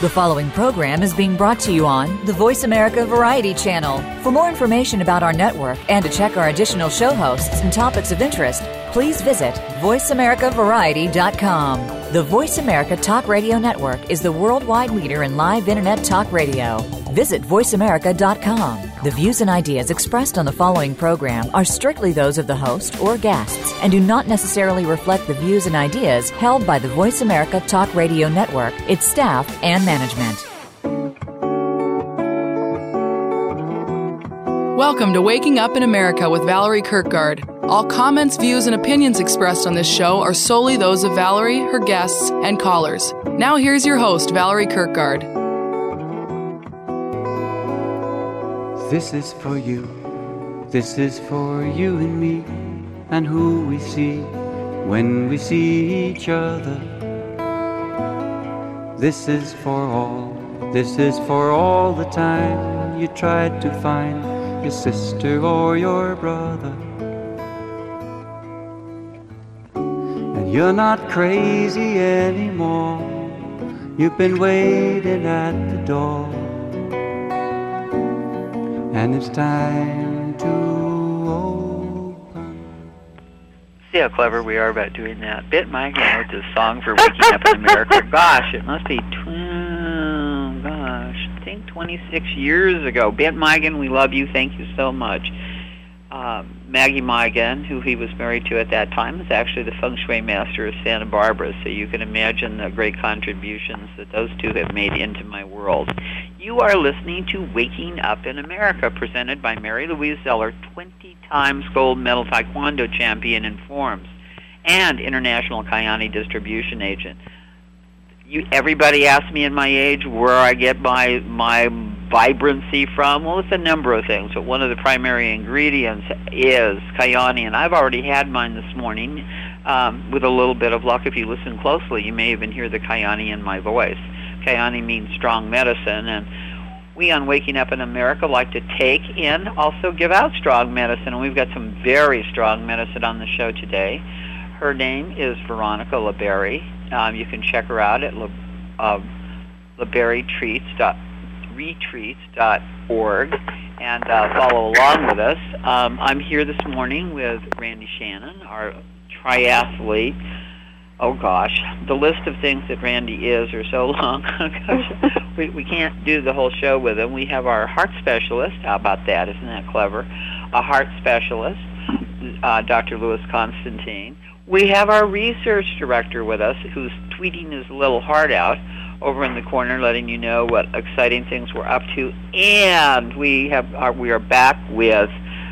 The following program is being brought to you on the Voice America Variety Channel. For more information about our network and to check our additional show hosts and topics of interest, please visit voiceamericavariety.com. The Voice America Talk Radio Network is the worldwide leader in live Internet talk radio. Visit voiceamerica.com. The views and ideas expressed on the following program are strictly those of the host or guests and do not necessarily reflect the views and ideas held by the Voice America Talk Radio Network, its staff, and management. Welcome to Waking Up in America with Valerie Kirkgard. All comments, views, and opinions expressed on this show are solely those of Valerie, her guests, and callers. Now here's your host, Valerie Kirkgard. This is for you and me, and who we see when we see each other. This is for all the time you tried to find your sister or your brother. And you're not crazy anymore, you've been waiting at the door. And it's time to open. See how clever we are about doing that. Bit Mike wrote this song for Waking Up in America. Gosh, it must be, I think 26 years ago. Bit Migan, we love you. Thank you so much. Maggie Migan, who he was married to at that time, is actually the feng shui master of Santa Barbara, so you can imagine the great contributions that those two have made into my world. You are listening to Waking Up in America, presented by Mary Louise Zeller, 20 times gold medal Taekwondo champion in forms and international Kayani distribution agent. Everybody asks me in my age where I get my vibrancy from. Well, it's a number of things, but one of the primary ingredients is Kayani, and I've already had mine this morning. With a little bit of luck, if you listen closely, you may even hear the Kayani in my voice. Kayani means strong medicine, and we on Waking Up in America like to take in, also give out strong medicine, and we've got some very strong medicine on the show today. Her name is Veronica LeBerry. You can check her out at LeBerryTreats.retreats.org and follow along with us. I'm here this morning with Randy Shannon, our triathlete. Oh gosh, the list of things that Randy is are so long. Gosh, we can't do the whole show with him. We have our heart specialist. How about that? Isn't that clever? A heart specialist, Dr. Louis Constantine. We have our research director with us, who's tweeting his little heart out over in the corner, letting you know what exciting things we're up to. And we are back with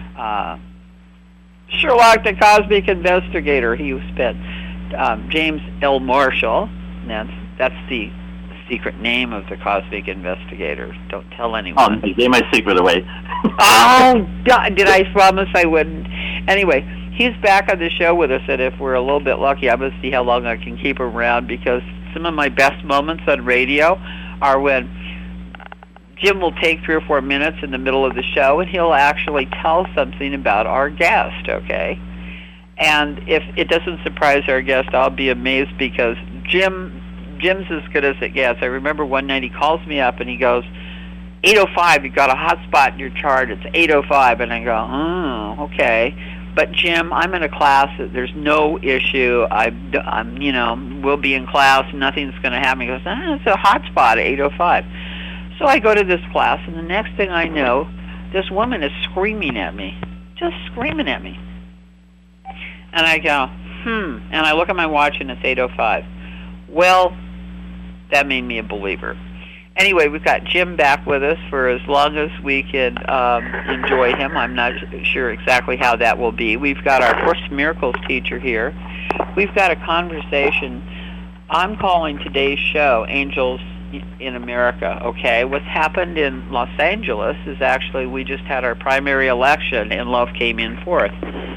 Sherlock the Cosmic Investigator. He spent James L. Marshall. That's the secret name of the Cosmic Investigator. Don't tell anyone. I gave my secret away. Oh, did I promise I wouldn't? Anyway, he's back on the show with us, and if we're a little bit lucky, I'm going to see how long I can keep him around, because some of my best moments on radio are when Jim will take 3 or 4 minutes in the middle of the show, and he'll actually tell something about our guest, okay? And if it doesn't surprise our guest, I'll be amazed, because Jim's as good as it gets. I remember one night he calls me up and he goes, 8:05, you've got a hot spot in your chart. It's 8:05. And I go, okay. But Jim, I'm in a class that there's no issue. We'll be in class. Nothing's going to happen. He goes, it's a hot spot at 8:05. So I go to this class, and the next thing I know, this woman is screaming at me, just screaming at me. And I go, and I look at my watch, and it's 8:05. Well, that made me a believer. Anyway, we've got Jim back with us for as long as we can enjoy him. I'm not sure exactly how that will be. We've got our Course in Miracles teacher here. We've got a conversation. I'm calling today's show Angels in America, okay? What's happened in Los Angeles is actually we just had our primary election, and love came in fourth.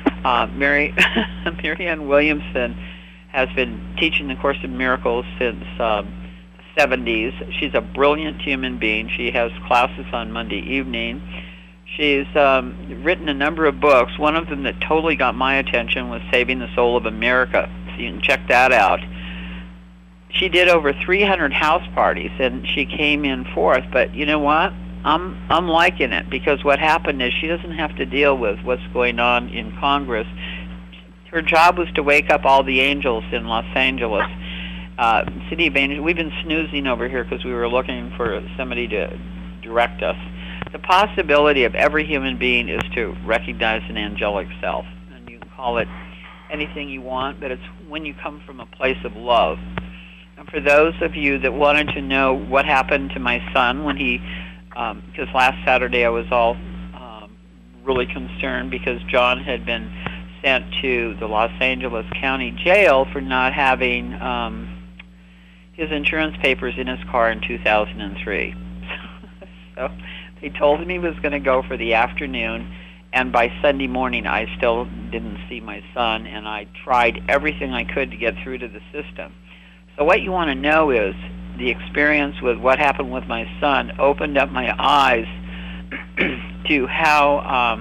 Marianne Williamson has been teaching the Course in Miracles since 70s. She's a brilliant human being. She has classes on Monday evening. She's written a number of books. One of them that totally got my attention was Saving the Soul of America. So you can check that out. she did over 300 house parties, and she came in fourth. But you know what? I'm liking it, because what happened is she doesn't have to deal with what's going on in Congress. Her job was to wake up all the angels in Los Angeles. City of Angels. We've been snoozing over here because we were looking for somebody to direct us. The possibility of every human being is to recognize an angelic self. And you can call it anything you want, but it's when you come from a place of love. And for those of you that wanted to know what happened to my son when he, because last Saturday I was all really concerned because John had been sent to the Los Angeles County Jail for not having his insurance papers in his car in 2003. So they told him he was going to go for the afternoon, and by Sunday morning I still didn't see my son, and I tried everything I could to get through to the system. So what you want to know is the experience with what happened with my son opened up my eyes to how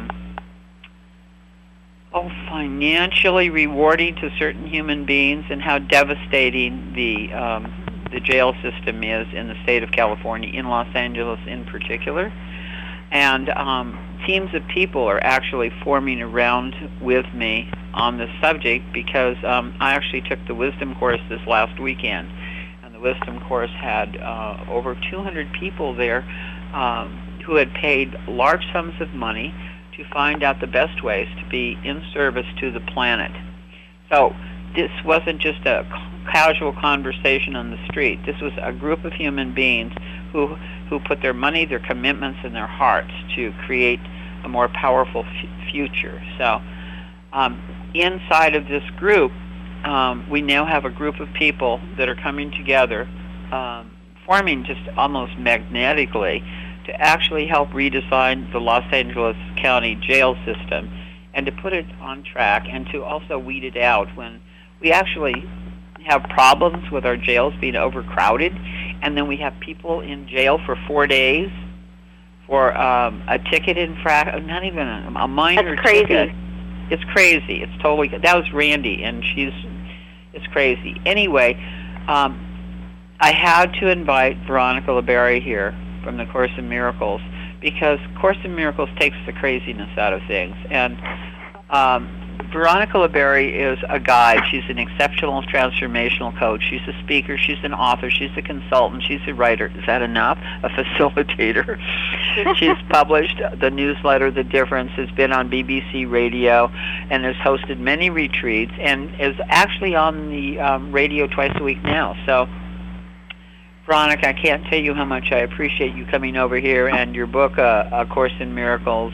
financially rewarding to certain human beings and how devastating the jail system is in the state of California, in Los Angeles in particular. And teams of people are actually forming around with me on this subject because I actually took the Wisdom course this last weekend. And the Wisdom course had over 200 people there who had paid large sums of money to find out the best ways to be in service to the planet. So this wasn't just a casual conversation on the street. This was a group of human beings who put their money, their commitments, and their hearts to create a more powerful future. So inside of this group, we now have a group of people that are coming together, forming just almost magnetically, to actually help redesign the Los Angeles County jail system and to put it on track and to also weed it out when we actually have problems with our jails being overcrowded, and then we have people in jail for 4 days for a ticket infraction, not even a minor ticket. It's crazy. It's totally, that was Randy, and it's crazy. Anyway, I had to invite Veronica LeBerry here from the Course in Miracles, because Course in Miracles takes the craziness out of things. And Veronica LeBerry is a guide. She's an exceptional transformational coach. She's a speaker. She's an author. She's a consultant. She's a writer. Is that enough? A facilitator. She's published the newsletter, The Difference, has been on BBC Radio, and has hosted many retreats, and is actually on the radio twice a week now. So, Veronica, I can't tell you how much I appreciate you coming over here, and your book, A Course in Miracles.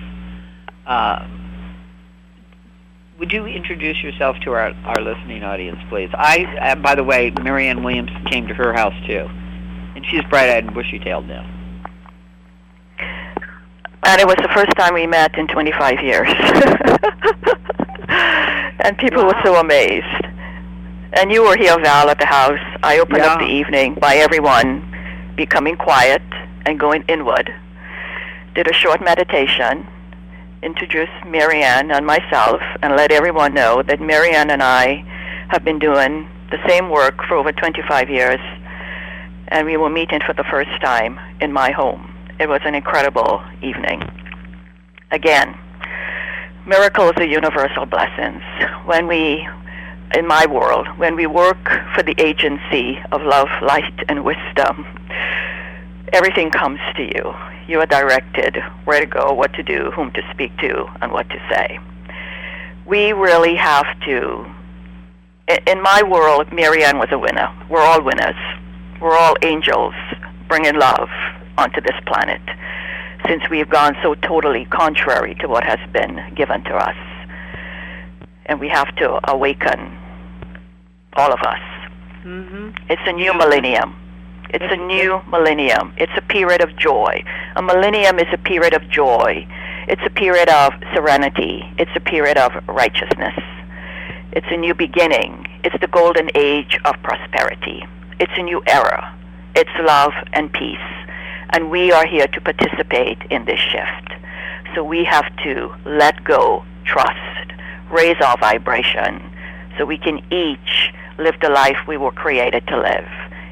Would you introduce yourself to our listening audience, please? By the way, Marianne Williams came to her house, too. And she's bright-eyed and bushy-tailed now. And it was the first time we met in 25 years. And people were so amazed. And you were here, Val, at the house. I opened up the evening by everyone becoming quiet and going inward. Did a short meditation, introduced Marianne and myself, and let everyone know that Marianne and I have been doing the same work for over 25 years, and we were meeting for the first time in my home. It was an incredible evening. Again, miracles are universal blessings. In my world, when we work for the agency of love, light, and wisdom, everything comes to you. You are directed where to go, what to do, whom to speak to, and what to say. We really have to. In my world, Marianne was a winner. We're all winners. We're all angels bringing love onto this planet, since we've gone so totally contrary to what has been given to us. And we have to awaken, all of us. Mm-hmm. It's a new millennium. It's a new millennium. It's a period of joy. A millennium is a period of joy. It's a period of serenity. It's a period of righteousness. It's a new beginning. It's the golden age of prosperity. It's a new era. It's love and peace. And we are here to participate in this shift. So we have to let go, trust, raise our vibration, so we can each live the life we were created to live.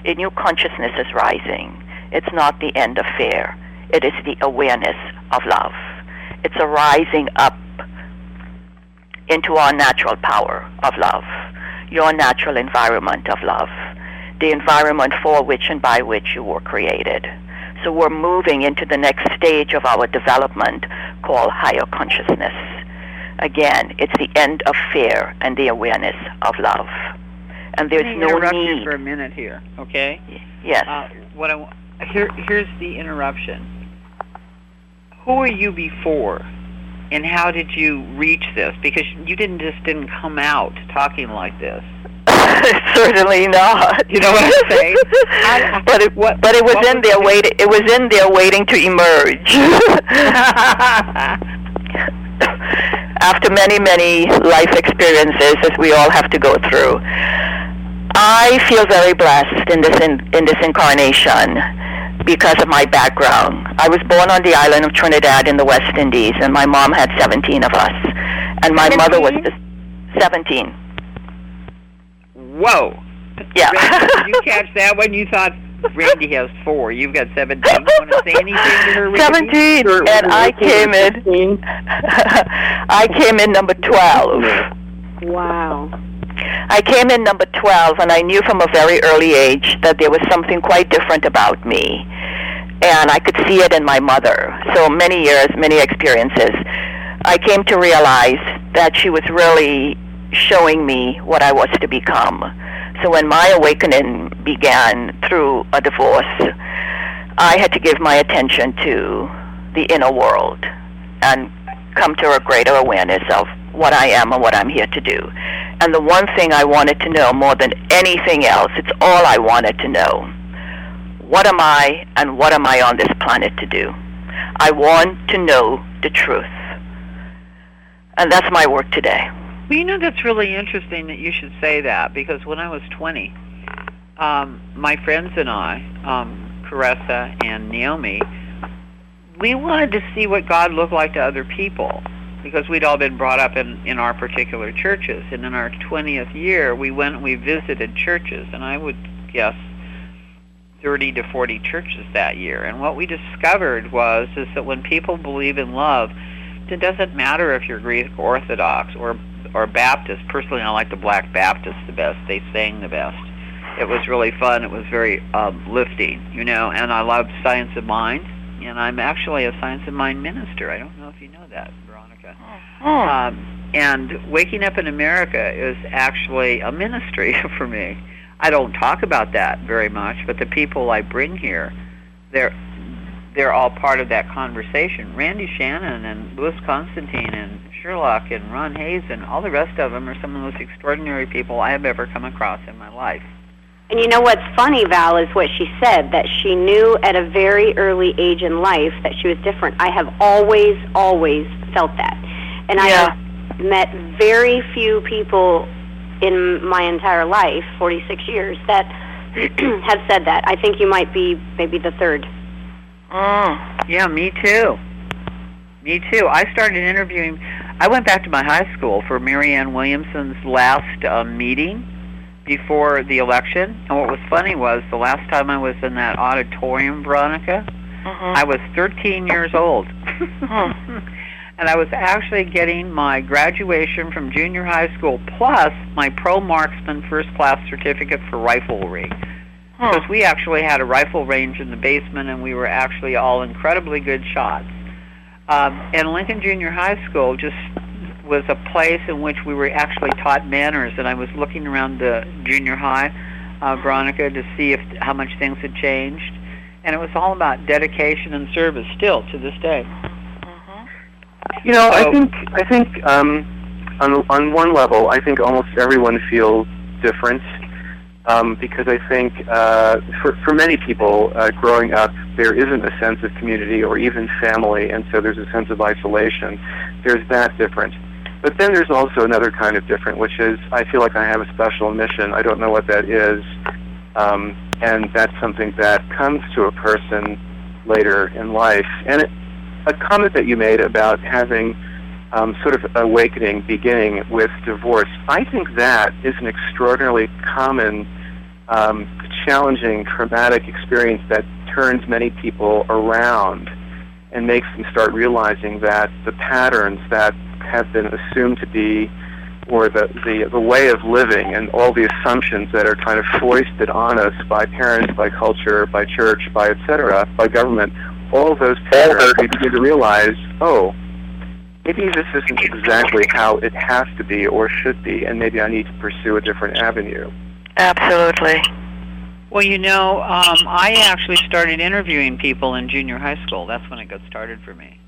a new consciousness is rising. It's not the end of fear. It is the awareness of love. It's a rising up into our natural power of love, your natural environment of love, the environment for which and by which you were created. So we're moving into the next stage of our development called higher consciousness. Again, it's the end of fear and the awareness of love. And there's no interrupt need. You for a minute here, okay? Yes. Here's the interruption. Who were you before, and how did you reach this? Because you didn't come out talking like this. Certainly not. You know what I'm saying? But it was in there waiting. It was in there waiting to emerge. After many, many life experiences, as we all have to go through, I feel very blessed in this incarnation because of my background. I was born on the island of Trinidad in the West Indies, and my mom had 17 of us, and my mother was 17. Whoa! Yeah. Randy, did you catch that when you thought Randy has 4? You've got 17. You want to say anything to her? 17, Randy? and I came in. I came in number 12. Wow. I came in number 12, and I knew from a very early age that there was something quite different about me, and I could see it in my mother. So many years, many experiences, I came to realize that she was really showing me what I was to become. So when my awakening began through a divorce, I had to give my attention to the inner world and come to a greater awareness of what I am and what I'm here to do. And the one thing I wanted to know more than anything else, it's all I wanted to know. What am I and what am I on this planet to do? I want to know the truth. And that's my work today. Well, you know, that's really interesting that you should say that, because when I was 20, my friends and I, Caressa and Naomi, we wanted to see what God looked like to other people, because we'd all been brought up in our particular churches. And in our 20th year, we went and we visited churches, and I would guess 30 to 40 churches that year. And what we discovered is that when people believe in love, it doesn't matter if you're Greek Orthodox or Baptist. Personally, I like the Black Baptists the best. They sang the best. It was really fun. It was very lifting, you know, and I loved Science of Mind, and I'm actually a Science of Mind minister. I don't know if you know that, Veronica. And Waking Up in America is actually a ministry for me. I don't talk about that very much, but the people I bring here, they're all part of that conversation. Randy Shannon and Louis Constantine and Sherlock and Ron Hayes and all the rest of them are some of the most extraordinary people I have ever come across in my life. And you know what's funny, Val, is what she said, that she knew at a very early age in life that she was different. I have always felt that. And I have met very few people in my entire life, 46 years, that have said that. I think you might be maybe the third. Yeah, me too. Me too. I started interviewing. I went back to my high school for Marianne Williamson's last meeting before the election. And what was funny was the last time I was in that auditorium, Veronica, I was 13 years old. And I was actually getting my graduation from junior high school plus my pro marksman first class certificate for riflery. Because we actually had a rifle range in the basement, and we were actually all incredibly good shots. And Lincoln Junior High School just was a place in which we were actually taught manners. And I was looking around the junior high, Veronica, to see how much things had changed. And it was all about dedication and service still to this day. You know, I think on one level, I think almost everyone feels different. Because I think for many people growing up, there isn't a sense of community or even family, and so there's a sense of isolation. There's that difference. But then there's also another kind of different, which is I feel like I have a special mission. I don't know what that is, and that's something that comes to a person later in life. And a comment that you made about having sort of awakening beginning with divorce, I think that is an extraordinarily common challenging, traumatic experience that turns many people around and makes them start realizing that the patterns that have been assumed to be, or the way of living and all the assumptions that are kind of foisted on us by parents, by culture, by church, by etc., by government, all those patterns, we begin to realize, oh, maybe this isn't exactly how it has to be or should be, and maybe I need to pursue a different avenue. Absolutely. Well, I actually started interviewing people in junior high school. That's when it got started for me.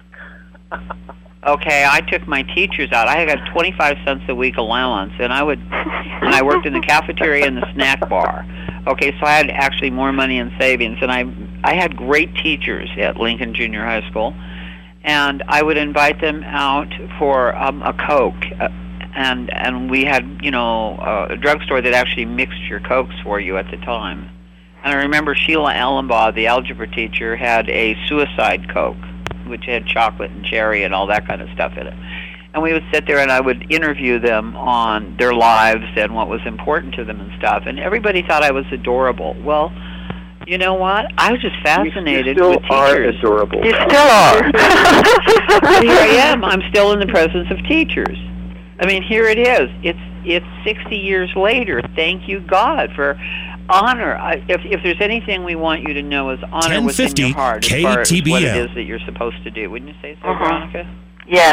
Okay, I took my teachers out. I got 25 cents a week allowance, and I worked in the cafeteria and the snack bar. Okay, so I had actually more money in savings, and I had great teachers at Lincoln Junior High School, and I would invite them out for a Coke, and we had a drugstore that actually mixed your Cokes for you at the time. And I remember Sheila Allenbaugh, the algebra teacher, had a suicide Coke, which had chocolate and cherry and all that kind of stuff in it. And we would sit there and I would interview them on their lives and what was important to them and stuff. And everybody thought I was adorable. Well, you know what? I was just fascinated with teachers. You still are adorable. You still are. Here I am. I'm still in the presence of teachers. I mean, here it is. It's 60 years later. Thank you, God, for honor. If there's anything we want you to know is honor within your heart as far as what it is that you're supposed to do. Wouldn't you say so, Veronica? Yes.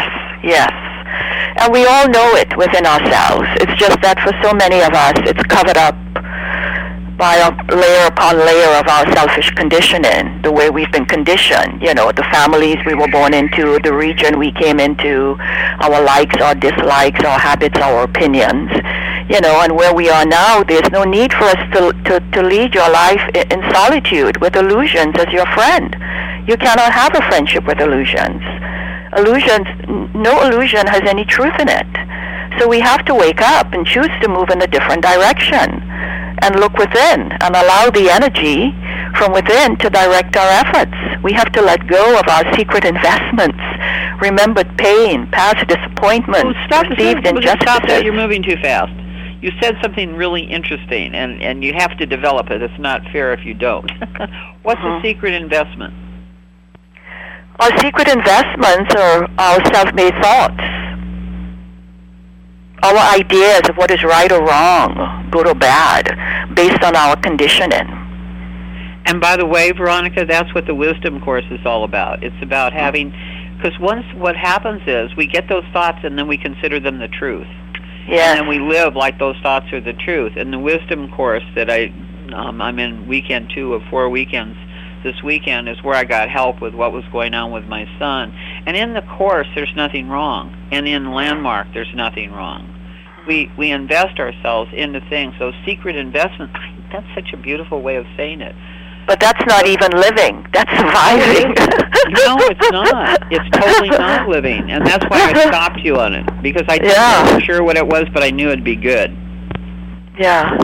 And we all know it within ourselves. It's just that for so many of us, it's covered up by a layer upon layer of our selfish conditioning, the way we've been conditioned, the families we were born into, the region we came into, our likes, our dislikes, our habits, our opinions, and where we are now, there's no need for us to lead your life in solitude with illusions as your friend. You cannot have a friendship with illusions. No illusion has any truth in it. So we have to wake up and choose to move in a different direction and look within and allow the energy from within to direct our efforts. We have to let go of our secret investments, remembered pain, past disappointments, perceived injustices. Stop that. You're moving too fast. You said something really interesting, and you have to develop it. It's not fair if you don't. What's the secret investment? Our secret investments are our self-made thoughts, our ideas of what is right or wrong, good or bad, based on our conditioning. And by the way, Veronica, that's what the Wisdom Course is all about. It's about having, because once what happens is we get those thoughts and then we consider them the truth. Yes. And then we live like those thoughts are the truth. And the Wisdom Course that I'm in weekend 2 of 4 weekends this weekend is where I got help with what was going on with my son. And in the Course, there's nothing wrong. And in Landmark, there's nothing wrong. We invest ourselves into things. So secret investment, that's such a beautiful way of saying it. But that's not even living. That's surviving. No, it's not. It's totally not living. And that's why I stopped you on it. Because I wasn't sure what it was, but I knew it'd be good. Yeah.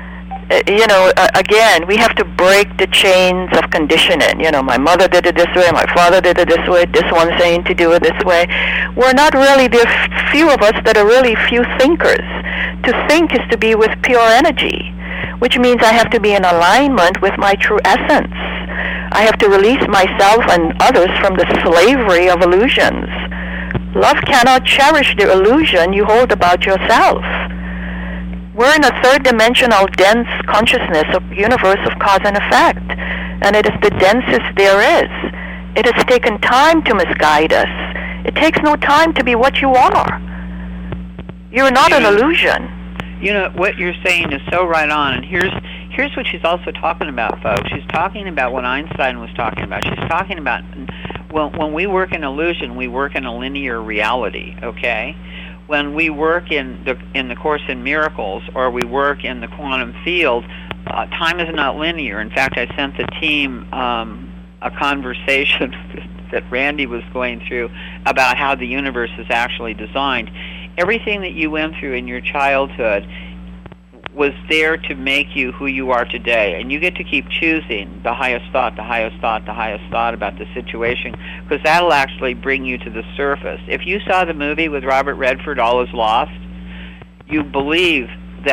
Again, we have to break the chains of conditioning. My mother did it this way, my father did it this way, this one's saying to do it this way. We're not really, there's few of us that are really few thinkers. To think is to be with pure energy, which means I have to be in alignment with my true essence. I have to release myself and others from the slavery of illusions. Love cannot cherish the illusion you hold about yourself. We're in a third-dimensional, dense consciousness of universe of cause and effect, and it is the densest there is. It has taken time to misguide us. It takes no time to be what you are. You're not an illusion. What you're saying is so right on, and here's what she's also talking about, folks. She's talking about what Einstein was talking about. She's talking about, when we work in illusion, we work in a linear reality, okay? When we work in the Course in Miracles, or we work in the quantum field, time is not linear. In fact, I sent the team a conversation that Randy was going through about how the universe is actually designed. Everything that you went through in your childhood was there to make you who you are today, and you get to keep choosing the highest thought, the highest thought, the highest thought about the situation, because that'll actually bring you to the surface. If you saw the movie with Robert Redford, All Is Lost, you believe that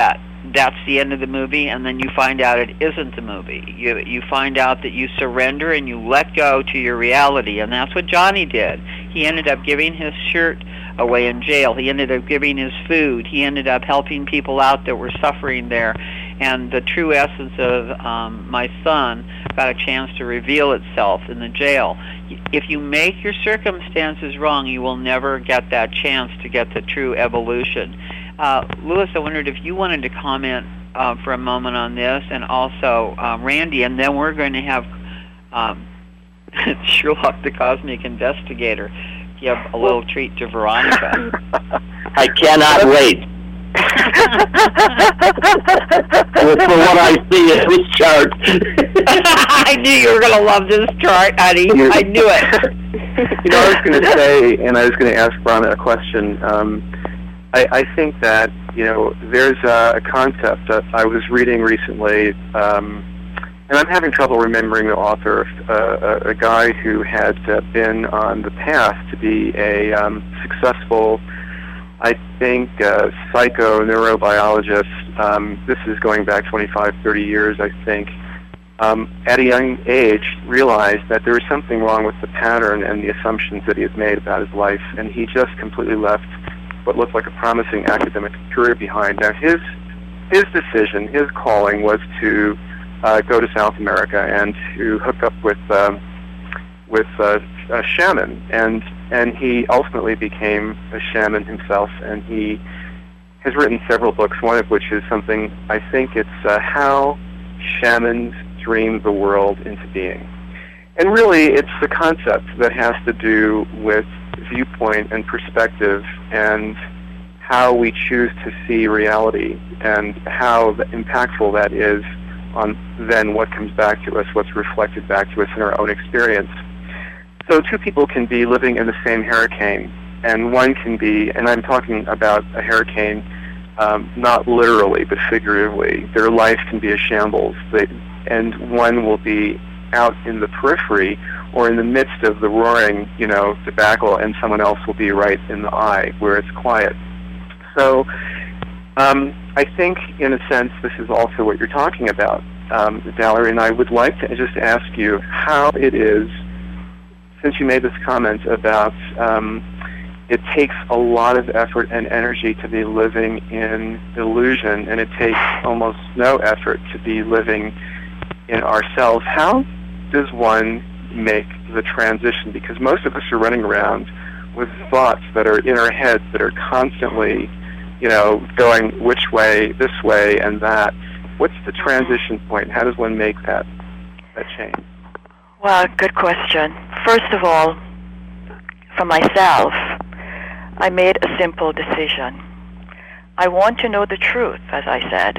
that's the end of the movie, and then you find out it isn't the movie. You find out that you surrender and you let go to your reality, and that's what Johnny did. He ended up giving his shirt away in jail. He ended up giving his food. He ended up helping people out that were suffering there. And the true essence of my son got a chance to reveal itself in the jail. If you make your circumstances wrong, you will never get that chance to get the true evolution. Louis, I wondered if you wanted to comment for a moment on this, and also Randy, and then we're going to have Sherlock the Cosmic Investigator give a little treat to Veronica. I cannot wait. For what I see in this chart. I knew you were going to love this chart, honey. I knew it. I was going to say, and I was going to ask Veronica a question. I think that, there's a concept that I was reading recently, and I'm having trouble remembering the author, a guy who had been on the path to be a successful, I think, psycho-neurobiologist. This is going back 25, 30 years, I think. At a young age, realized that there was something wrong with the pattern and the assumptions that he had made about his life, and he just completely left what looked like a promising academic career behind. Now, his decision, his calling, was to go to South America and to hook up with a shaman, and he ultimately became a shaman himself, and he has written several books, one of which is something, I think it's How Shamans Dream the World into Being. And really, it's the concept that has to do with viewpoint and perspective and how we choose to see reality and how impactful that is on then what comes back to us, what's reflected back to us in our own experience. So two people can be living in the same hurricane, and one can be, and I'm talking about a hurricane not literally but figuratively, their life can be a shambles, and one will be out in the periphery or in the midst of the roaring, debacle, and someone else will be right in the eye where it's quiet. So I think, in a sense, this is also what you're talking about, Valerie, and I would like to just ask you how it is, since you made this comment about it takes a lot of effort and energy to be living in illusion, and it takes almost no effort to be living in ourselves. How does one make the transition? Because most of us are running around with thoughts that are in our heads that are constantly, going which way, this way, and that. What's the transition point? How does one make that change? Well, good question. First of all, for myself, I made a simple decision. I want to know the truth, as I said.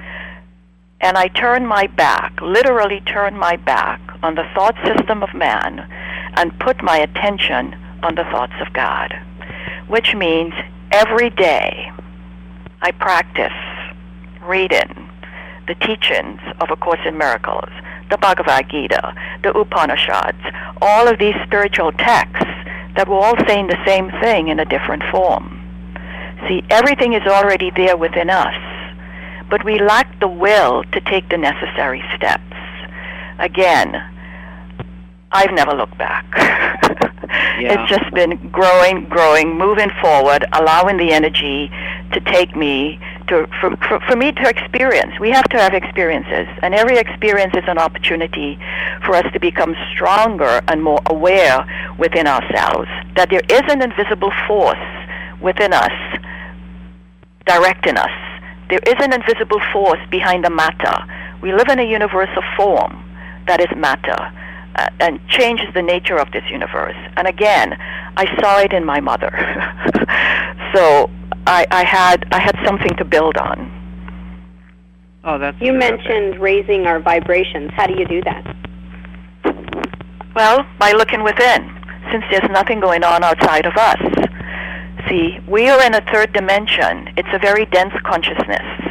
And I turned my back, literally turned my back on the thought system of man and put my attention on the thoughts of God, which means every day I practice reading the teachings of A Course in Miracles, the Bhagavad Gita, the Upanishads, all of these spiritual texts that were all saying the same thing in a different form. See, everything is already there within us, but we lack the will to take the necessary steps. Again, I've never looked back. Yeah. It's just been growing, moving forward, allowing the energy to take me to, for me to experience. We have to have experiences, and every experience is an opportunity for us to become stronger and more aware within ourselves, that there is an invisible force within us directing us. There is an invisible force behind the matter. We live in a universe of form that is matter, and changes the nature of this universe. And again, I saw it in my mother. So I had something to build on. Oh, that's You mentioned raising our vibrations. How do you do that? Well, by looking within, since there's nothing going on outside of us. See, we are in a third dimension. It's a very dense consciousness,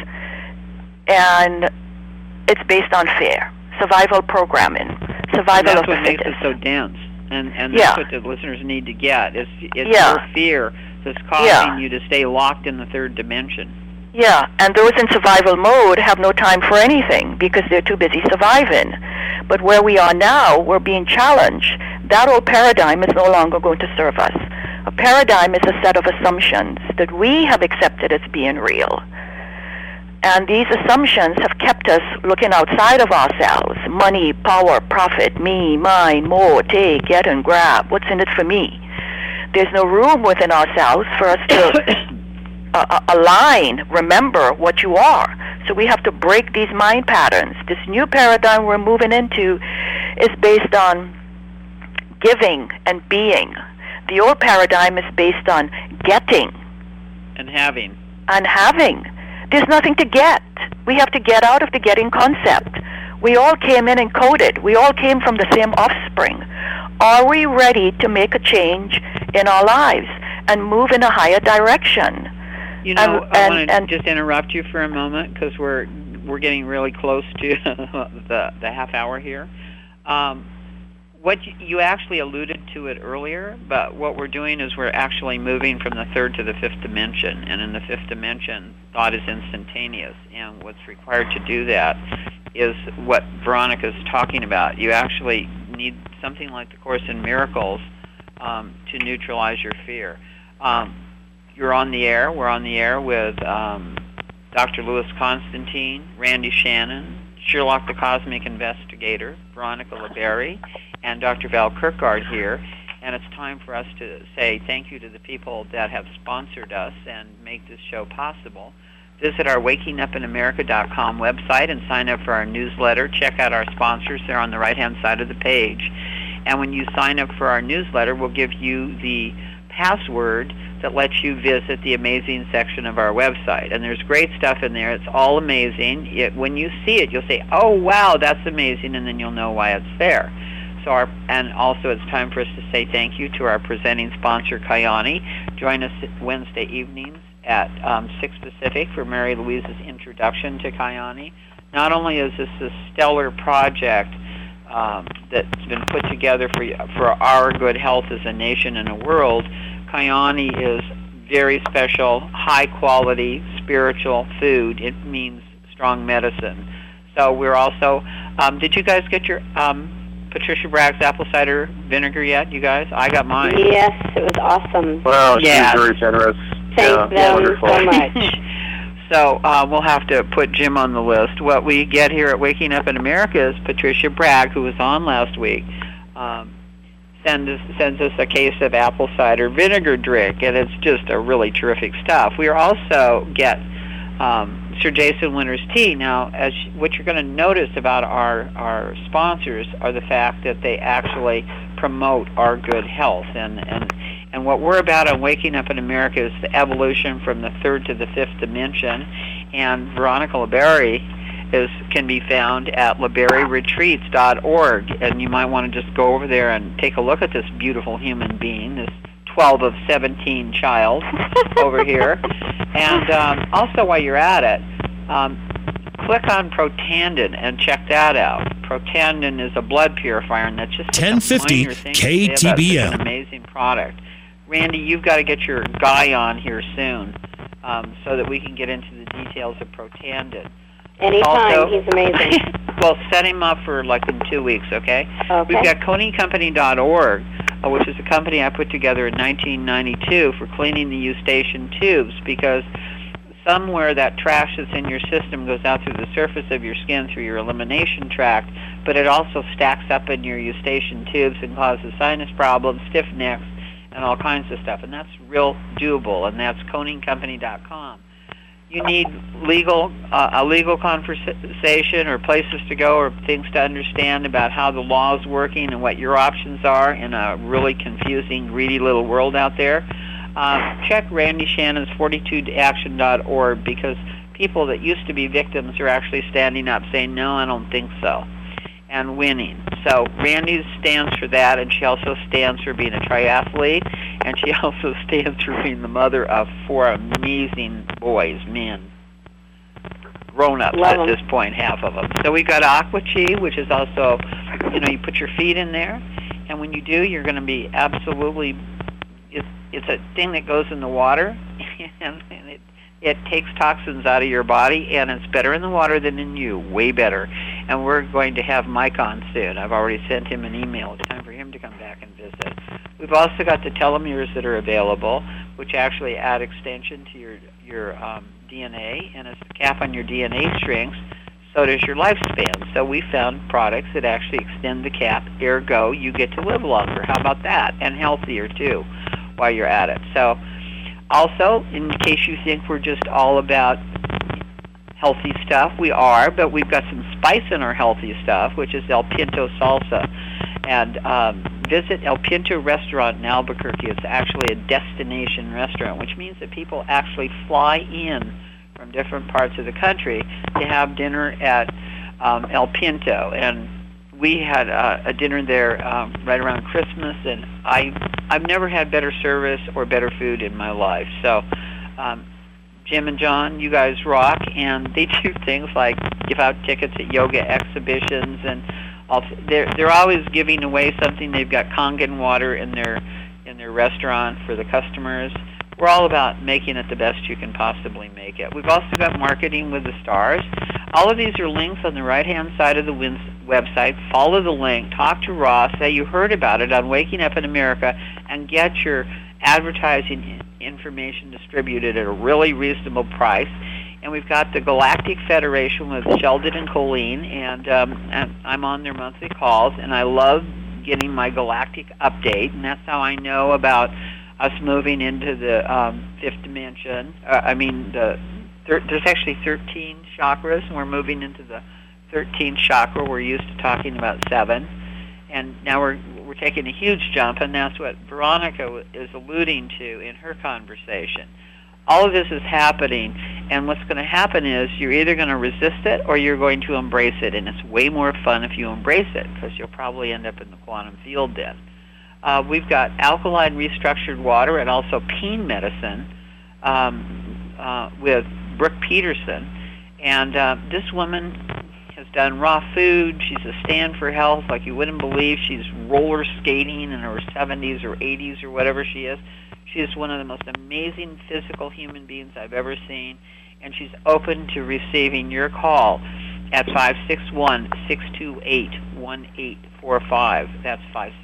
and it's based on fear, survival programming, survival of the fittest. That's what makes it so dense, and that's what the listeners need to get. It's your fear that's causing you to stay locked in the third dimension. Yeah, and those in survival mode have no time for anything because they're too busy surviving. But where we are now, we're being challenged. That old paradigm is no longer going to serve us. A paradigm is a set of assumptions that we have accepted as being real. And these assumptions have kept us looking outside of ourselves. Money, power, profit, me, mine, more, take, get, and grab. What's in it for me? There's no room within ourselves for us to align, remember what you are. So we have to break these mind patterns. This new paradigm we're moving into is based on giving and being. The old paradigm is based on getting. And having. And having. There's nothing to get. We have to get out of the getting concept. We all came in encoded. We all came from the same offspring. Are we ready to make a change in our lives and move in a higher direction? You know, I want to just interrupt you for a moment because we're getting really close to the half hour here. What you actually alluded to it earlier, but what we're doing is we're actually moving from the third to the fifth dimension, and in the fifth dimension, thought is instantaneous, and what's required to do that is what Veronica's talking about. You actually need something like the Course in Miracles to neutralize your fear. You're on the air. We're on the air with Dr. Louis Constantine, Randy Shannon, Sherlock the Cosmic Investigator, Veronica LeBerry, and Dr. Val Kirkgard here. And it's time for us to say thank you to the people that have sponsored us and make this show possible. Visit our WakingUpInAmerica.com website and sign up for our newsletter. Check out our sponsors. They're on the right-hand side of the page. And when you sign up for our newsletter, we'll give you the password that lets you visit the amazing section of our website. And there's great stuff in there. It's all amazing. When you see it, you'll say, oh, wow, that's amazing, and then you'll know why it's there. And also it's time for us to say thank you to our presenting sponsor, Kyani. Join us Wednesday evenings at 6 Pacific for Mary Louise's introduction to Kyani. Not only is this a stellar project that's been put together for our good health as a nation and a world, Kyani is very special, high-quality, spiritual food. It means strong medicine. So we're also... did you guys get your Patricia Bragg's apple cider vinegar yet, you guys? I got mine. Yes, it was awesome. Well, she's very generous. Thank them so much. So we'll have to put Jim on the list. What we get here at Waking Up in America is Patricia Bragg, who was on last week, sends us a case of apple cider vinegar drink, and it's just a really terrific stuff. We also get Sir Jason Winter's tea. Now, what you're going to notice about our sponsors are the fact that they actually promote our good health. And what we're about on Waking Up in America is the evolution from the third to the fifth dimension. And Veronica LeBerry can be found at LeBerryRetreats.org. And you might want to just go over there and take a look at this beautiful human being, this 12 of 17 child over here. And also while you're at it, click on Protandim and check that out. Protandim is a blood purifier, and that's just 1050 KTBM. It's an amazing product. Randy, you've got to get your guy on here soon so that we can get into the details of Protandim. Anytime, he's amazing. Well, set him up for like in 2 weeks, okay? We've got CleaningCompany.org, which is a company I put together in 1992 for cleaning the Eustachian tubes, because somewhere that trash that's in your system goes out through the surface of your skin through your elimination tract, but it also stacks up in your Eustachian tubes and causes sinus problems, stiff necks, and all kinds of stuff. And that's real doable, and that's CleaningCompany.com. You need a legal conversation or places to go or things to understand about how the law is working and what your options are in a really confusing, greedy little world out there. Check Randy Shannon's 42action.org, because people that used to be victims are actually standing up saying, no, I don't think so, and winning. So Randy stands for that, and she also stands for being a triathlete, and she also stands for being the mother of 4 amazing boys, men, grown-ups at this point, half of them. So we got Aqua Chi, which is also, you put your feet in there, and when you do, you're going to be absolutely... It's a thing that goes in the water, and It takes toxins out of your body, and it's better in the water than in you, way better. And we're going to have Mike on soon. I've already sent him an email. It's time for him to come back and visit. We've also got the telomeres that are available, which actually add extension to your DNA, and as the cap on your DNA shrinks, so does your lifespan. So we found products that actually extend the cap, ergo, you get to live longer. How about that? And healthier, too, while you're at it. So also, in case you think we're just all about healthy stuff, we are, but we've got some spice in our healthy stuff, which is El Pinto salsa. And visit El Pinto restaurant in Albuquerque. It's actually a destination restaurant, which means that people actually fly in from different parts of the country to have dinner at El Pinto. And we had a dinner there right around Christmas, and I've never had better service or better food in my life. So Jim and John, you guys rock, and they do things like give out tickets at yoga exhibitions, and also, they're always giving away something. They've got Kangen water in their restaurant for the customers. We're all about making it the best you can possibly make it. We've also got Marketing with the Stars. All of these are links on the right-hand side of the website. Follow the link. Talk to Ross. Say you heard about it on Waking Up in America, and get your advertising information distributed at a really reasonable price. And we've got the Galactic Federation with Sheldon and Colleen, and I'm on their monthly calls, and I love getting my galactic update, and that's how I know about us moving into the fifth dimension. There's actually 13 chakras, and we're moving into the 13th chakra. We're used to talking about 7, and now we're taking a huge jump, and that's what Veronica is alluding to in her conversation. All of this is happening, and what's going to happen is you're either going to resist it or you're going to embrace it, and it's way more fun if you embrace it, because you'll probably end up in the quantum field then. We've got alkaline restructured water and also pain medicine with Brooke Peterson, and this woman has done raw food. She's a stand for health like you wouldn't believe. She's roller skating in her 70s or 80s or whatever she is. She is one of the most amazing physical human beings I've ever seen, and she's open to receiving your call at 561-628-1845. That's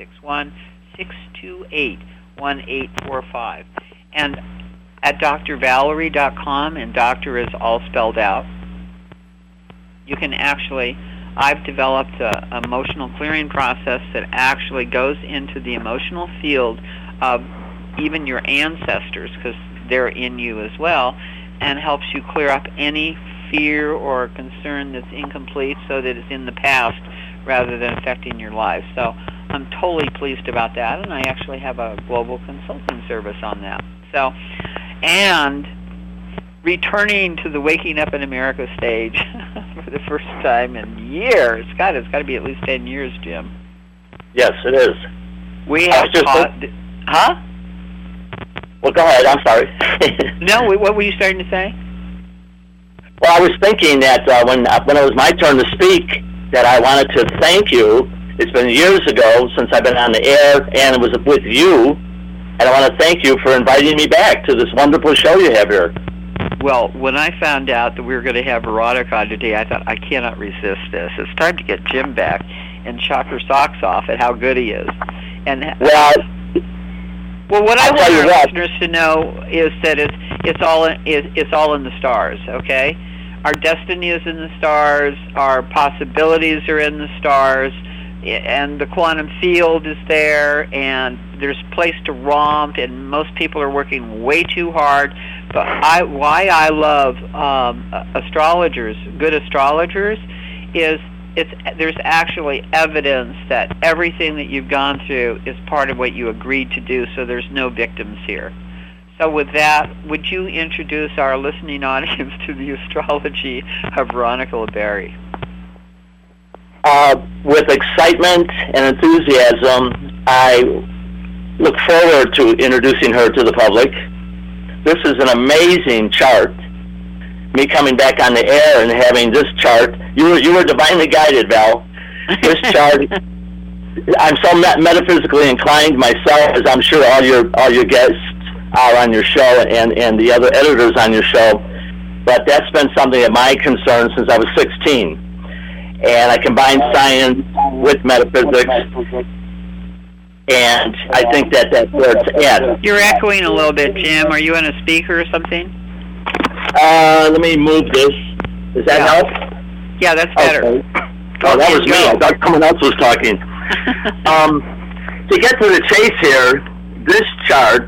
561-628-1845. And at drvalerie.com, and doctor is all spelled out, you can actually, I've developed an emotional clearing process that actually goes into the emotional field of even your ancestors, because they're in you as well, and helps you clear up any fear or concern that's incomplete so that it's in the past rather than affecting your life. So I'm totally pleased about that, and I actually have a global consulting service on that. So, and returning to the Waking Up in America stage for the first time in years. God, it's got to be at least 10 years, Jim. Yes, it is. We have Huh? Well, go ahead. I'm sorry. No, what were you starting to say? Well, I was thinking that when it was my turn to speak, that I wanted to thank you. It's been years ago since I've been on the air, and it was with you, and I want to thank you for inviting me back to this wonderful show you have here. Well, when I found out that we were going to have Veronica on today, I thought, I cannot resist this. It's time to get Jim back and shock her socks off at how good he is. And well, what I want our listeners to know is that it's all in the stars. Okay, our destiny is in the stars. Our possibilities are in the stars, and the quantum field is there. And there's a place to romp. And most people are working way too hard. But why I love astrologers, good astrologers, is there's actually evidence that everything that you've gone through is part of what you agreed to do, so there's no victims here. So with that, would you introduce our listening audience to the astrology of Veronica LeBerry? With excitement and enthusiasm, I look forward to introducing her to the public. This is an amazing chart. Me coming back on the air and having this chart, you were divinely guided, Val. This chart, I'm so metaphysically inclined myself, as I'm sure all your guests are on your show, and the other editors on your show. But that's been something of my concern since I was 16. And I combined science with metaphysics, and I think that's where it's at. You're echoing a little bit, Jim. Are you on a speaker or something? Let me move this. Does that help? Yeah, that's better. Okay. Oh, that was me. I thought someone else was talking. To get to the chase here, this chart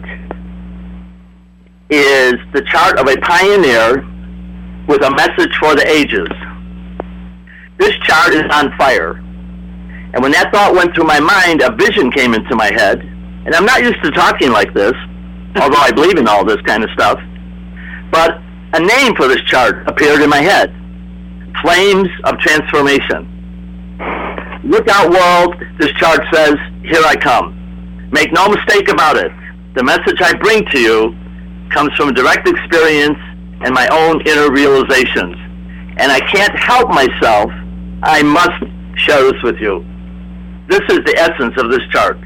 is the chart of a pioneer with a message for the ages. This chart is on fire. And when that thought went through my mind, a vision came into my head. And I'm not used to talking like this, although I believe in all this kind of stuff. But a name for this chart appeared in my head. Flames of Transformation. Look out, world, this chart says, here I come. Make no mistake about it. The message I bring to you comes from direct experience and my own inner realizations. And I can't help myself. I must share this with you. This is the essence of this chart.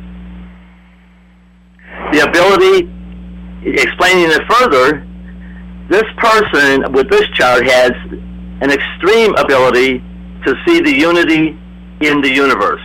The ability, explaining it further, this person with this chart has an extreme ability to see the unity in the universe.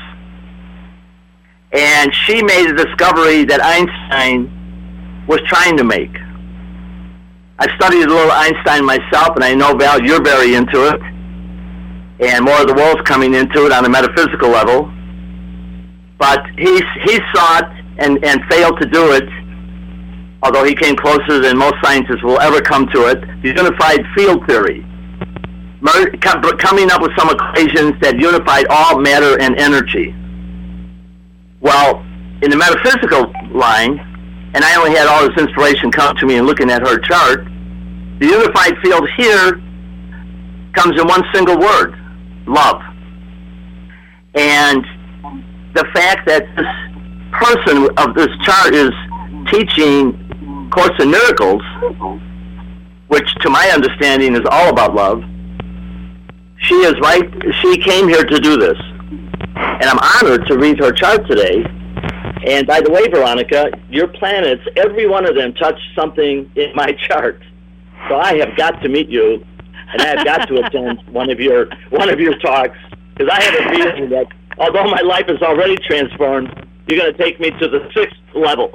And she made a discovery that Einstein was trying to make. I've studied a little Einstein myself, and I know, Val, you're very into it. And more of the world's coming into it on a metaphysical level. But he sought and failed to do it, although he came closer than most scientists will ever come to it, the unified field theory. Coming up with some equations that unified all matter and energy. Well, in the metaphysical line, and I only had all this inspiration come to me in looking at her chart, the unified field here comes in one single word, love. And the fact that this person of this chart is teaching Course in Miracles, which to my understanding is all about love, she is right. She came here to do this. And I'm honored to read her chart today. And by the way, Veronica, your planets, every one of them touch something in my chart. So I have got to meet you, and I have got to attend one of your talks, because I have a feeling that although my life is already transformed, you're going to take me to the 6th level.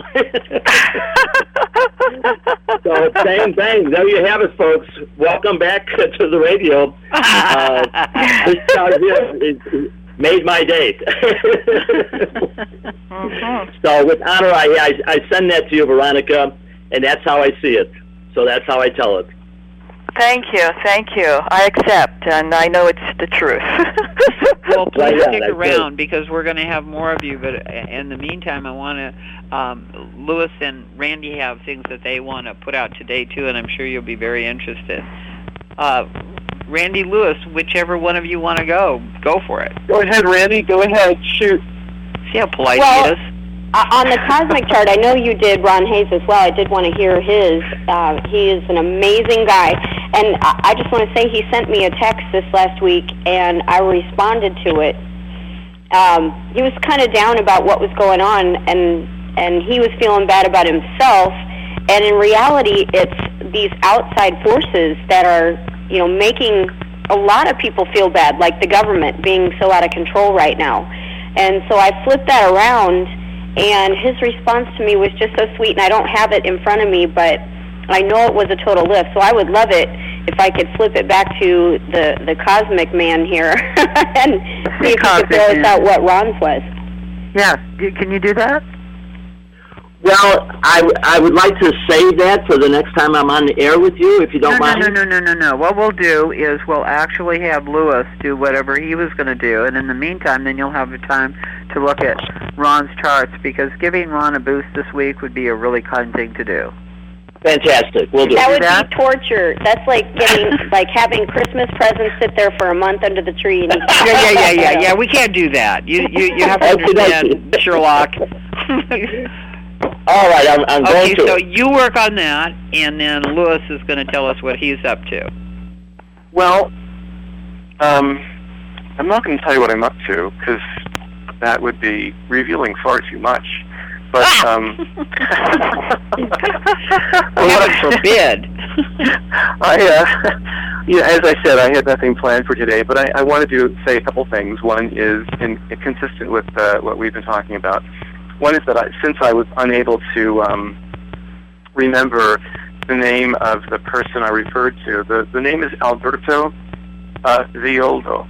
So bang, bang, there you have it, folks. Welcome back to the radio. This chart here made my day. So with honor, I send that to you, Veronica, and that's how I see it. So that's how I tell it. Thank you. I accept, and I know it's the truth. Well, please stick around, because we're going to have more of you. But in the meantime, I want to, Louis and Randy have things that they want to put out today, too, and I'm sure you'll be very interested. Randy, Louis, whichever one of you want to go for it. Go ahead, Randy. Go ahead. Shoot. See how polite he is? On the cosmic chart, I know you did Ron Hayes as well. I did want to hear his. He is an amazing guy. And I just want to say he sent me a text this last week, and I responded to it. He was kind of down about what was going on, and he was feeling bad about himself. And in reality, it's these outside forces that are, making a lot of people feel bad, like the government being so out of control right now. And so I flipped that around, and his response to me was just so sweet, and I don't have it in front of me, but I know it was a total lift, so I would love it if I could flip it back to the cosmic man here and see if you could throw us out what Ron's was. Yeah, can you do that? Well, I would like to say that for the next time I'm on the air with you, if you don't mind. No. What we'll do is we'll actually have Louis do whatever he was going to do, and in the meantime, then you'll have the time to look at Ron's charts, because giving Ron a boost this week would be a really kind thing to do. Fantastic. We'll do that. That would be torture. That's like having Christmas presents sit there for a month under the tree. And Yeah. We can't do that. You have to understand, Sherlock. All right, I'm going to. Okay, so you work on that, and then Louis is going to tell us what he's up to. Well, I'm not going to tell you what I'm up to, because that would be revealing far too much. But Heaven forbid. As I said, I had nothing planned for today, but I wanted to say a couple things. One is consistent with what we've been talking about. One is that since I was unable to remember the name of the person I referred to, the name is Alberto Villoldo,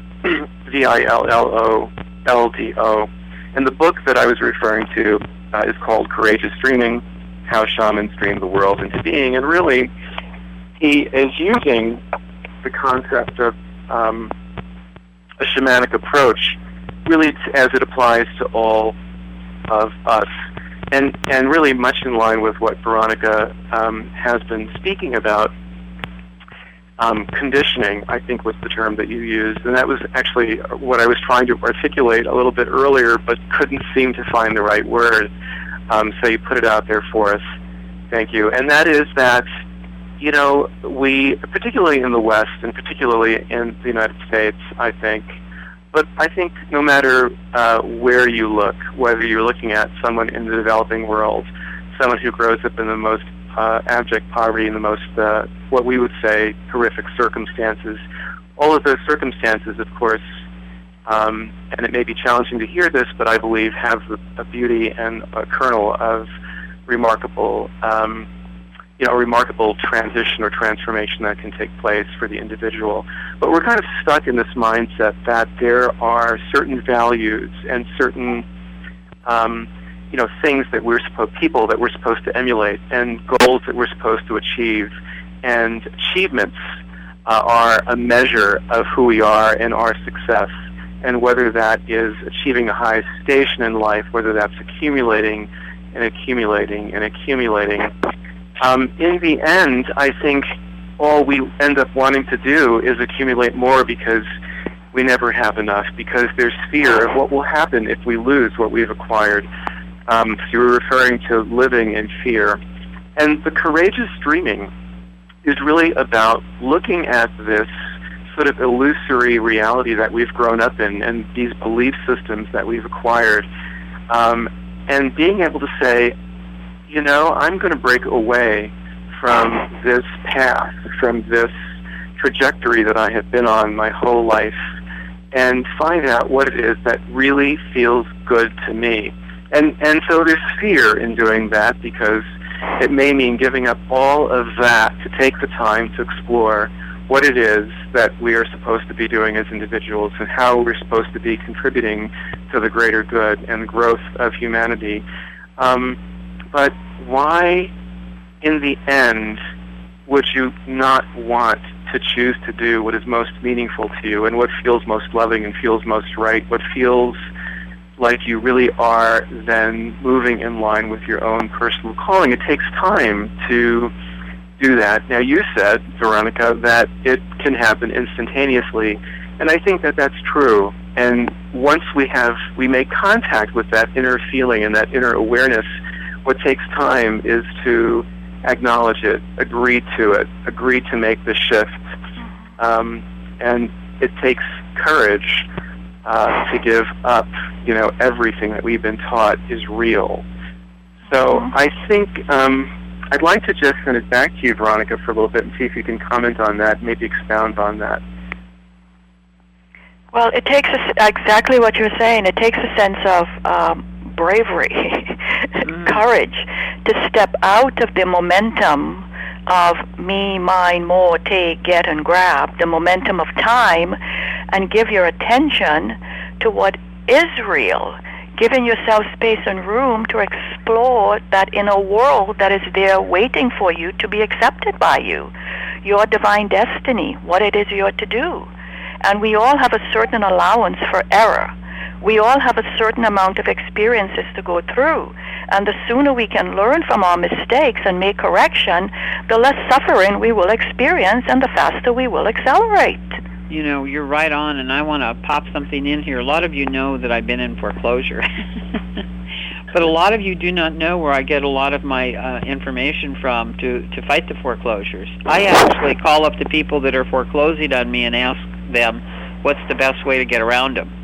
Villoldo, and the book that I was referring to is called Courageous Dreaming: How Shamans Dream the World into Being, and really he is using the concept of a shamanic approach really as it applies to all of us, and really much in line with what Veronica has been speaking about. Conditioning, I think, was the term that you used, and that was actually what I was trying to articulate a little bit earlier, but couldn't seem to find the right word. So you put it out there for us. Thank you. And that is that, we, particularly in the West, and particularly in the United States, I think, but I think no matter where you look, whether you're looking at someone in the developing world, someone who grows up in the most abject poverty, in the most, what we would say, horrific circumstances, all of those circumstances, of course, and it may be challenging to hear this, but I believe have a beauty and a kernel of remarkable, remarkable transition or transformation that can take place for the individual. But we're kind of stuck in this mindset that there are certain values and certain, things that people that we're supposed to emulate, and goals that we're supposed to achieve, and achievements are a measure of who we are and our success. And whether that is achieving a high station in life, whether that's accumulating and accumulating and accumulating. In the end, I think all we end up wanting to do is accumulate more because we never have enough, because there's fear of what will happen if we lose what we've acquired. So you were referring to living in fear. And the courageous dreaming is really about looking at this sort of illusory reality that we've grown up in and these belief systems that we've acquired, and being able to say, I'm going to break away from this path, from this trajectory that I have been on my whole life, and find out what it is that really feels good to me. And so there's fear in doing that, because it may mean giving up all of that to take the time to explore what it is that we are supposed to be doing as individuals and how we're supposed to be contributing to the greater good and growth of humanity. But why, in the end, would you not want to choose to do what is most meaningful to you and what feels most loving and feels most right, what feels like you really are then moving in line with your own personal calling? It takes time to do that. Now, you said, Veronica, that it can happen instantaneously, and I think that that's true. And once we make contact with that inner feeling and that inner awareness, what takes time is to acknowledge it, agree to it, agree to make the shift. And it takes courage to give up, everything that we've been taught is real. So I think I'd like to just send it back to you, Veronica, for a little bit and see if you can comment on that, maybe expound on that. Well, it takes exactly what you're saying. It takes a sense of bravery, courage, to step out of the momentum of me, mine, more, take, get, and grab, the momentum of time, and give your attention to what is real, giving yourself space and room to explore that inner world that is there waiting for you to be accepted by you, your divine destiny, what it is you're to do. And we all have a certain allowance for error. We all have a certain amount of experiences to go through. And the sooner we can learn from our mistakes and make correction, the less suffering we will experience and the faster we will accelerate. You're right on, and I want to pop something in here. A lot of you know that I've been in foreclosure. But a lot of you do not know where I get a lot of my information from to fight the foreclosures. I actually call up the people that are foreclosing on me and ask them what's the best way to get around them.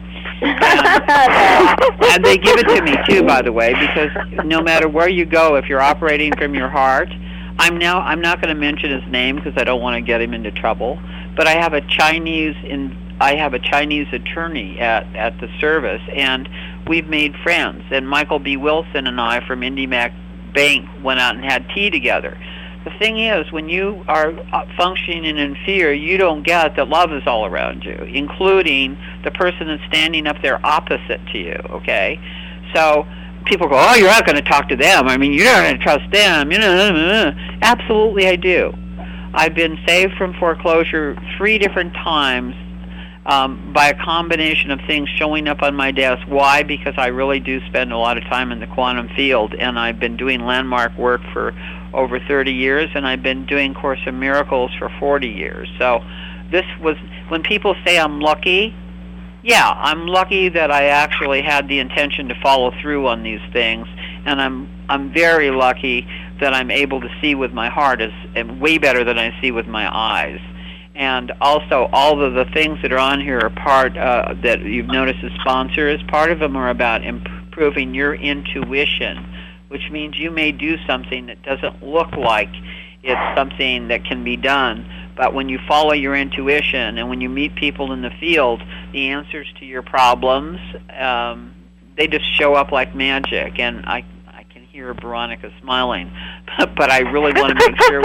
And they give it to me, too, by the way, because no matter where you go, if you're operating from your heart, I'm not going to mention his name because I don't want to get him into trouble. But I have a Chinese attorney at the service, and we've made friends. And Michael B. Wilson and I from IndyMac Bank went out and had tea together. The thing is, when you are functioning in fear, you don't get that love is all around you, including the person that's standing up there opposite to you, okay? So people go, oh, you're not going to talk to them. I mean, you're not going to trust them. Absolutely, I do. I've been saved from foreclosure 3 different times by a combination of things showing up on my desk. Why? Because I really do spend a lot of time in the quantum field, and I've been doing landmark work for over 30 years, and I've been doing Course in Miracles for 40 years. So this was, when people say I'm lucky, yeah, I'm lucky that I actually had the intention to follow through on these things, and I'm very lucky that I'm able to see with my heart and way better than I see with my eyes. And also, all of the things that are on here are part that you've noticed as sponsors. Part of them are about improving your intuition, which means you may do something that doesn't look like it's something that can be done. But when you follow your intuition and when you meet people in the field, the answers to your problems, they just show up like magic. And I can hear Veronica smiling, but I really want to make sure.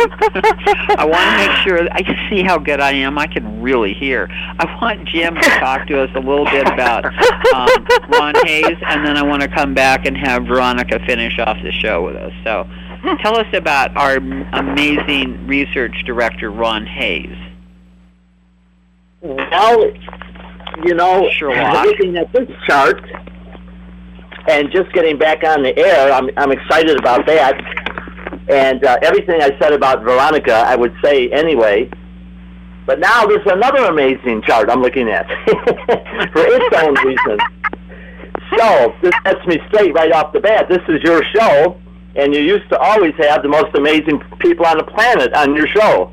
I can see how good I am. I can really hear. I want Jim to talk to us a little bit about Ron Hayes, and then I want to come back and have Veronica finish off the show with us. So tell us about our amazing research director, Ron Hayes. Well, looking at this chart and just getting back on the air, I'm excited about that. And everything I said about Veronica, I would say anyway. But now there's another amazing chart I'm looking at for its own reason. So this sets me straight right off the bat. This is your show, and you used to always have the most amazing people on the planet on your show.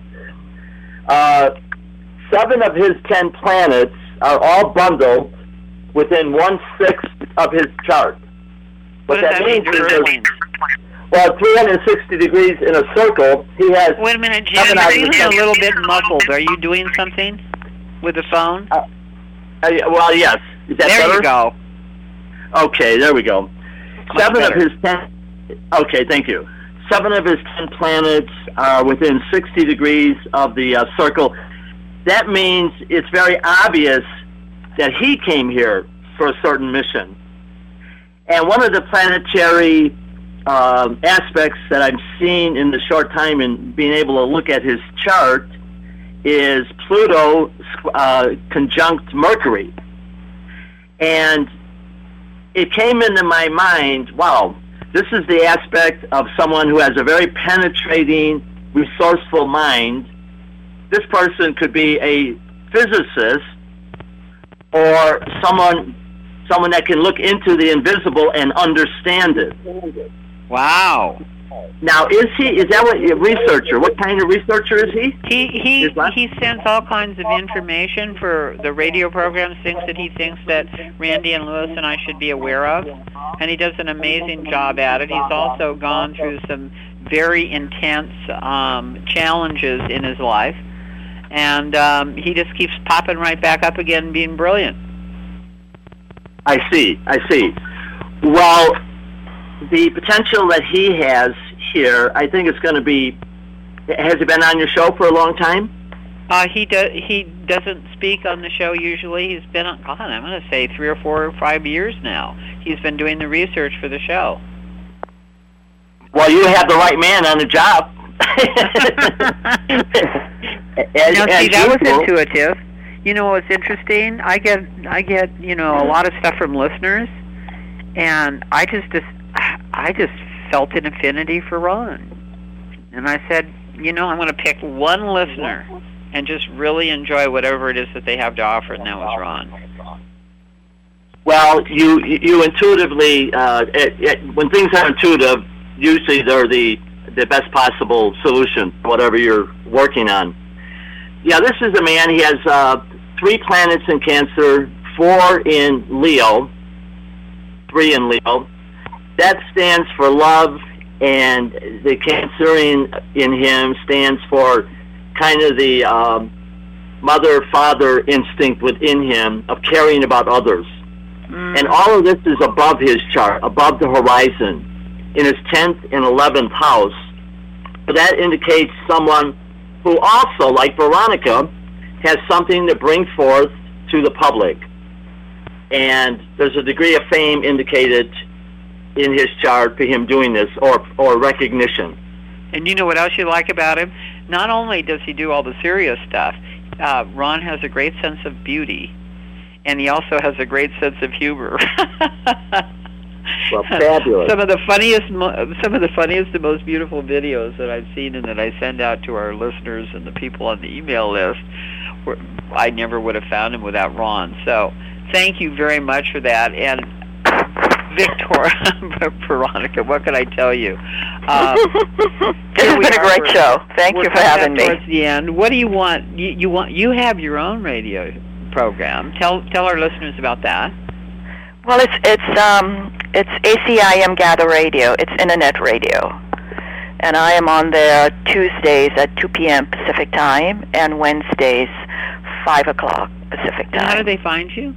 7 of his 10 planets are all bundled within 1/6 of his chart. What does that mean? Well, 360 degrees in a circle, he has... Wait a minute, Jim, you're a little bit muffled. Are you doing something with the phone? Well, yes. Is that there better? You go. Okay, there we go. Much 7 better. of his 10... Okay, thank you. 7 of his 10 planets are within 60 degrees of the circle. That means it's very obvious that he came here for a certain mission. And one of the planetary aspects that I've seen in the short time in being able to look at his chart is Pluto conjunct Mercury. And it came into my mind, wow, this is the aspect of someone who has a very penetrating, resourceful mind. This person could be a physicist or someone that can look into the invisible and understand it. Wow. Now, is that what a researcher? What kind of researcher is he? He sends all kinds of information for the radio programs, things that he thinks that Randy and Lewis and I should be aware of, and he does an amazing job at it. He's also gone through some very intense challenges in his life, and he just keeps popping right back up again and being brilliant. I see. Well, the potential that he has here, I think it's going to be... Has he been on your show for a long time? He doesn't speak on the show usually. He's been on, I'm going to say 3 or 4 or 5 years now. He's been doing the research for the show. Well, you have the right man on the job. That was intuitive. You know what's interesting? I get a lot of stuff from listeners, and I just felt an affinity for Ron. And I said, I'm going to pick one listener and just really enjoy whatever it is that they have to offer, and that was Ron. Well, you intuitively, when things are intuitive, usually they're the best possible solution, whatever you're working on. Yeah, this is a man, he has 3 planets in Cancer, 4 in Leo, 3 in Leo. That stands for love and the Cancerian in him stands for kind of the mother-father instinct within him of caring about others. And all of this is above his chart, above the horizon, in his 10th and 11th house. But that indicates someone who also, like Veronica, has something to bring forth to the public. And there's a degree of fame indicated in his chart for him doing this, or recognition. And you know what else you like about him? Not only does he do all the serious stuff, Ron has a great sense of beauty, and he also has a great sense of humor. Well, fabulous. Some of the funniest and most beautiful videos that I've seen and that I send out to our listeners and the people on the email list, I never would have found them without Ron. So thank you very much for that. And Victoria, Veronica, what can I tell you? This has been a great show. Thank you for having me. Towards the end, what do you want? You have your own radio program. Tell our listeners about that. Well, it's ACIM Gather Radio. It's internet radio, and I am on there Tuesdays at 2 p.m. Pacific time and Wednesdays 5 o'clock Pacific time. And how do they find you?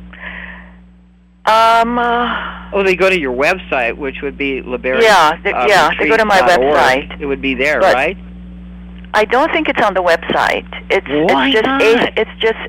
They go to your website, which would be Liberty. They go to my website. It would be there, right? I don't think it's on the website. It's just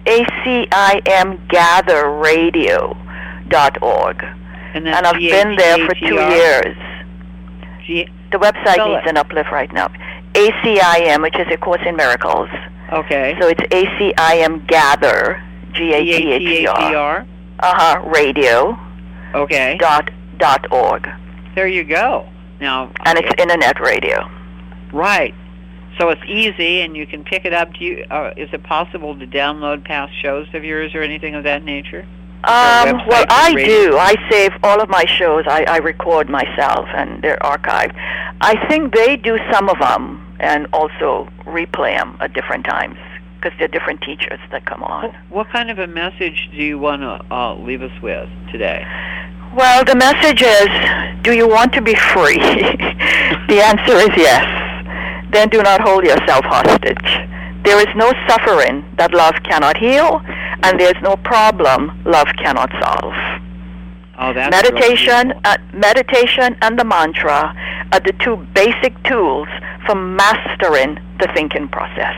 ACIMGatherRadio.org. And I've been there for 2 years. The website needs an uplift right now. ACIM, which is A Course in Miracles. Okay. So it's ACIM Gather, GATHER. Radio. Okay. .org. There you go. Now. And it's internet radio. Right. So it's easy, and you can pick it up. Is it possible to download past shows of yours or anything of that nature? Well, I do. I save all of my shows. I record myself, and they're archived. I think they do some of them and also replay them at different times because they're different teachers that come on. What kind of a message do you want to leave us with today? Well, the message is, do you want to be free? The answer is yes. Then do not hold yourself hostage. There is no suffering that love cannot heal, and there's no problem love cannot solve. Oh, that's meditation and the mantra are the two basic tools for mastering the thinking process.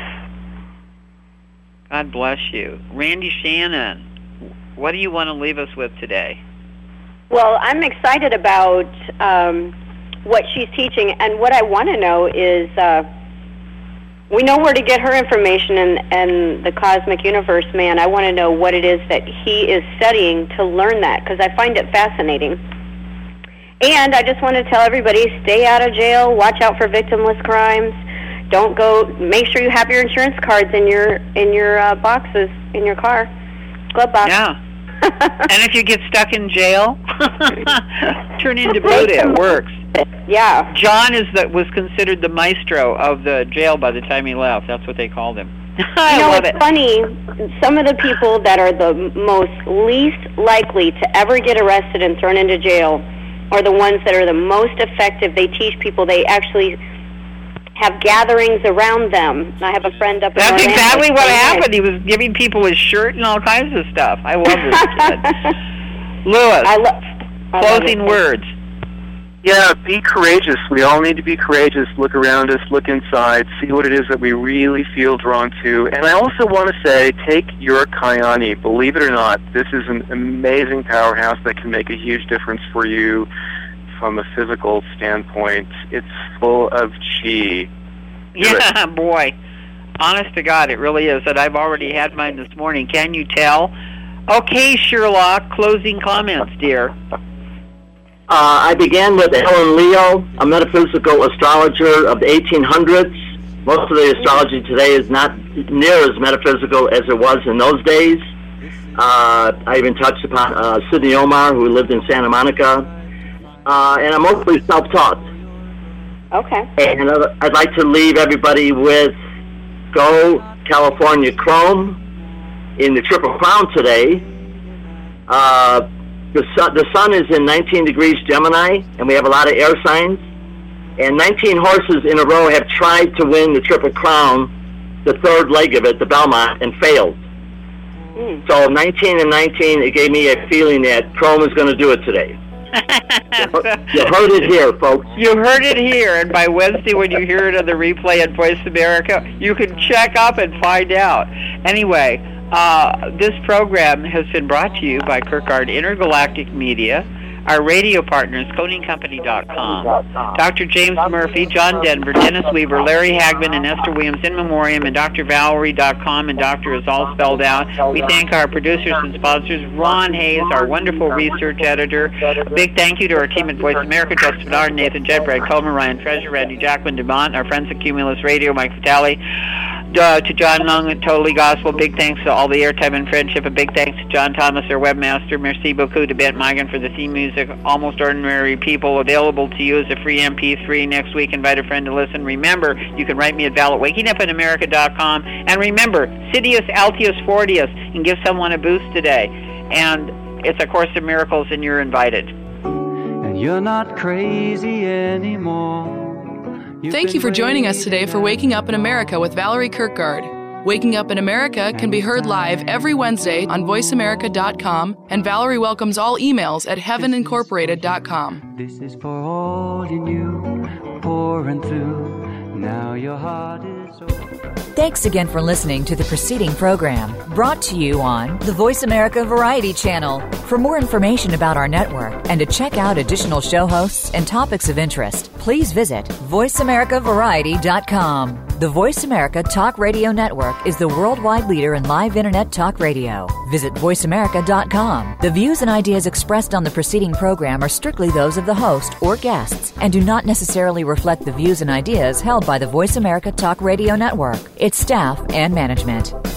God bless you. Randy Shannon, what do you want to leave us with today? Well, I'm excited about what she's teaching, and what I want to know is we know where to get her information and the Cosmic Universe Man. I want to know what it is that he is studying to learn that, because I find it fascinating. And I just want to tell everybody, stay out of jail, watch out for victimless crimes. Don't go. Make sure you have your insurance cards in your boxes in your car, glove box. Yeah. And if you get stuck in jail, turn into Buddha. It works. Yeah. John was considered the maestro of the jail by the time he left. That's what they called him. I love it. It's funny. Some of the people that are the most least likely to ever get arrested and thrown into jail are the ones that are the most effective. They teach people. They actually have gatherings around them. I have a friend up in That's exactly what happened. He was giving people his shirt and all kinds of stuff. I love this kid. Lewis, closing words. Yeah, be courageous. We all need to be courageous. Look around us, look inside, see what it is that we really feel drawn to. And I also want to say, take your Kayani. Believe it or not, this is an amazing powerhouse that can make a huge difference for you from a physical standpoint. It's full of chi. Yeah, boy. Honest to God, it really is. And I've already had mine this morning. Can you tell? Okay, Sherlock, closing comments, dear. I began with Helen Leo, a metaphysical astrologer of the 1800s. Most of the astrology today is not near as metaphysical as it was in those days. I even touched upon Sidney Omar, who lived in Santa Monica. And I'm mostly self-taught. Okay. And I'd like to leave everybody with Go California Chrome in the Triple Crown today. The sun is in 19 degrees Gemini, and we have a lot of air signs. And 19 horses in a row have tried to win the Triple Crown, the third leg of it, the Belmont, and failed. So 19 and 19, it gave me a feeling that Chrome is going to do it today. You heard it here, folks. You heard it here, and by Wednesday when you hear it on the replay at Voice America, you can check up and find out. Anyway, this program has been brought to you by Kirkgard Intergalactic Media, our radio partners, CodingCompany.com, Dr. James Murphy, John Denver, Dennis Weaver, Larry Hagman, and Esther Williams in memoriam, and DrValerie.com, and Doctor is all spelled out. We thank our producers and sponsors, Ron Hayes, our wonderful research editor. A big thank you to our team at Voice America, Justin Bernard, Nathan Jett, Brad Coleman, Ryan Treasure, Randy Jacqueline DeMont, our friends at Cumulus Radio, Mike Vitale, to John Lung at Totally Gospel. Big thanks to all the airtime and friendship. A big thanks to John Thomas, our webmaster. Merci beaucoup to Bent Migan for the theme music. Almost Ordinary People, available to you as a free MP3 next week. Invite a friend to listen. Remember, you can write me at Val at WakingUpInAmerica.com. And remember, Sidious Altius Fortius, and give someone a boost today. And it's A Course in Miracles, and you're invited. And you're not crazy anymore. Thank you for joining us today for Waking Up in America with Valerie Kirkgard. Waking Up in America can be heard live every Wednesday on voiceamerica.com, and Valerie welcomes all emails at heavenincorporated.com. This is for all you knew, pouring through. Now your heart is open. Thanks again for listening to the preceding program, brought to you on the Voice America Variety Channel. For more information about our network and to check out additional show hosts and topics of interest, please visit voiceamericavariety.com. The Voice America Talk Radio Network is the worldwide leader in live Internet talk radio. Visit voiceamerica.com. The views and ideas expressed on the preceding program are strictly those of the host or guests and do not necessarily reflect the views and ideas held by the Voice America Talk Radio Network, its staff, and management.